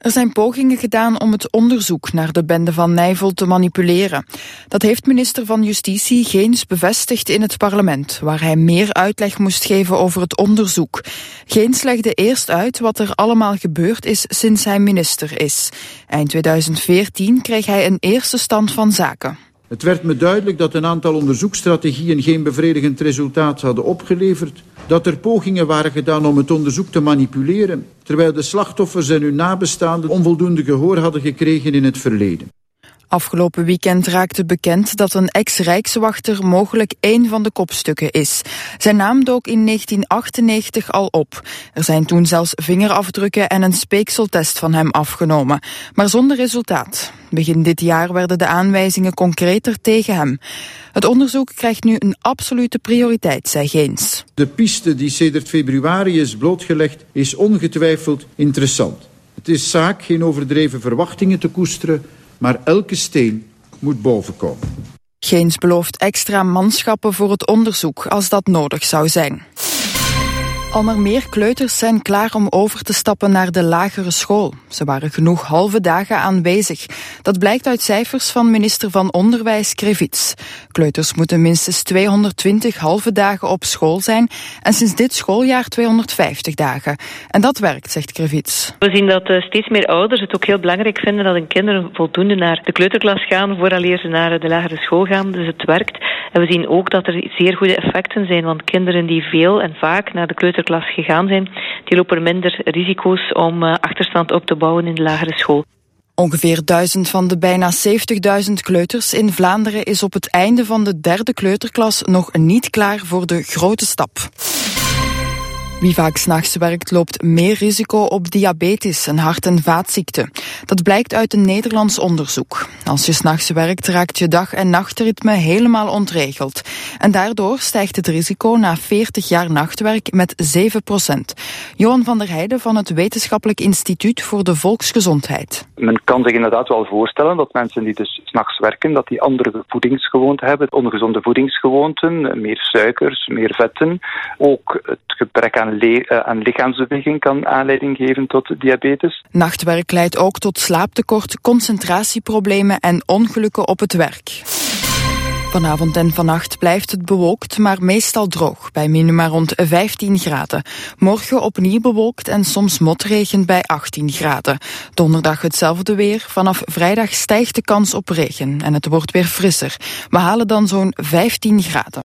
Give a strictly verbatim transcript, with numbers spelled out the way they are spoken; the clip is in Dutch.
Er zijn pogingen gedaan om het onderzoek naar de bende van Nijvel te manipuleren. Dat heeft minister van Justitie Geens bevestigd in het parlement, waar hij meer uitleg moest geven over het onderzoek. Geens legde eerst uit wat er allemaal gebeurd is sinds hij minister is. Eind tweeduizend veertien kreeg hij een eerste stand van zaken. Het werd me duidelijk dat een aantal onderzoeksstrategieën geen bevredigend resultaat hadden opgeleverd. Dat er pogingen waren gedaan om het onderzoek te manipuleren, terwijl de slachtoffers en hun nabestaanden onvoldoende gehoor hadden gekregen in het verleden. Afgelopen weekend raakte bekend dat een ex-rijkswachter mogelijk één van de kopstukken is. Zijn naam dook in negentien achtennegentig al op. Er zijn toen zelfs vingerafdrukken en een speekseltest van hem afgenomen, maar zonder resultaat. Begin dit jaar werden de aanwijzingen concreter tegen hem. Het onderzoek krijgt nu een absolute prioriteit, zei Geens. De piste die sedert februari is blootgelegd is ongetwijfeld interessant. Het is zaak geen overdreven verwachtingen te koesteren, maar elke steen moet bovenkomen. Geens belooft extra manschappen voor het onderzoek als dat nodig zou zijn. Al maar meer kleuters zijn klaar om over te stappen naar de lagere school. Ze waren genoeg halve dagen aanwezig. Dat blijkt uit cijfers van minister van Onderwijs Krevits. Kleuters moeten minstens tweehonderdtwintig halve dagen op school zijn en sinds dit schooljaar tweehonderdvijftig dagen. En dat werkt, zegt Krevits. We zien dat uh, steeds meer ouders het ook heel belangrijk vinden dat hun kinderen voldoende naar de kleuterklas gaan vooraleer ze naar de lagere school gaan. Dus het werkt. En we zien ook dat er zeer goede effecten zijn, want kinderen die veel en vaak naar de kleuterklas gegaan zijn, die lopen minder risico's om uh, achterstand op te bouwen in de lagere school. Ongeveer duizend van de bijna zeventigduizend kleuters in Vlaanderen is op het einde van de derde kleuterklas nog niet klaar voor de grote stap. Wie vaak 's nachts werkt, loopt meer risico op diabetes, een hart- en vaatziekte. Dat blijkt uit een Nederlands onderzoek. Als je 's nachts werkt, raakt je dag- en nachtritme helemaal ontregeld. En daardoor stijgt het risico na veertig jaar nachtwerk met zeven procent. Johan van der Heijden van het Wetenschappelijk Instituut voor de Volksgezondheid. Men kan zich inderdaad wel voorstellen dat mensen die dus 's nachts werken, dat die andere voedingsgewoonten hebben, ongezonde voedingsgewoonten, meer suikers, meer vetten. Ook het gebrek aan aan lichaamsbeweging kan aanleiding geven tot diabetes. Nachtwerk leidt ook tot slaaptekort, concentratieproblemen en ongelukken op het werk. Vanavond en vannacht blijft het bewolkt, maar meestal droog, bij minima rond vijftien graden. Morgen opnieuw bewolkt en soms motregen bij achttien graden. Donderdag hetzelfde weer, vanaf vrijdag stijgt de kans op regen en het wordt weer frisser. We halen dan zo'n vijftien graden.